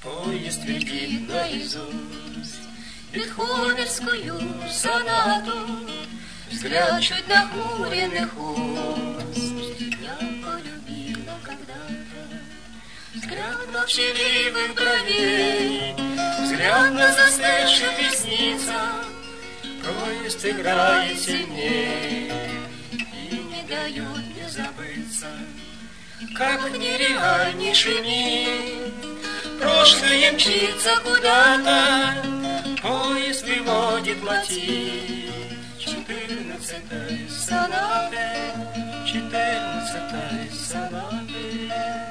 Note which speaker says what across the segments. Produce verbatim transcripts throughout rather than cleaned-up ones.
Speaker 1: Поезд твердит наизусть бетховенскую сонату, взгляд чуть нахмуренных уст. Я полюбила когда-то взгляд молчаливых бровей, взгляд на застывших ресницах. Поезд играет сильнее и не дают мне забыться, как нереальнейший мир. Прошлое мчится куда-то, поезд приводит мотив четырнадцатой сонаты, четырнадцатой сонаты.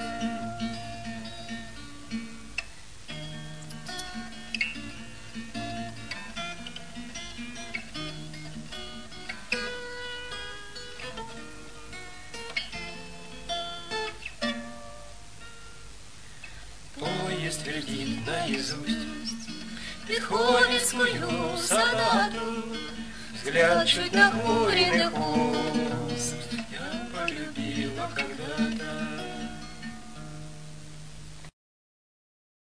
Speaker 1: Поезд твердит наизусть бетховенскую сонату, взгляд чуть нахмуренных